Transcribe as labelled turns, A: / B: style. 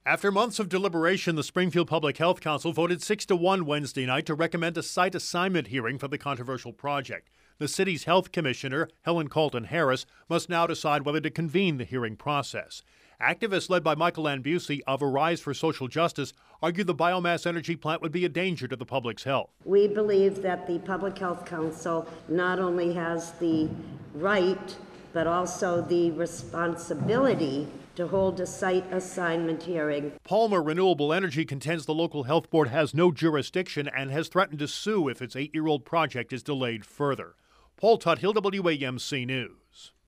A: After months of deliberation, the Springfield Public Health Council voted 6-1 Wednesday night to recommend a site assignment hearing for the controversial project. The city's health commissioner, Helen Colton Harris, must now decide whether to convene the hearing process. Activists led by Michael Lambusi of Arise for Social Justice argue the biomass energy plant would be a danger to the public's health.
B: We believe that the Public Health Council not only has the right, but also the responsibility to hold a site assignment hearing.
A: Palmer Renewable Energy contends the local health board has no jurisdiction and has threatened to sue if its 8-year-old project is delayed further. Paul Tuthill, WAMC News.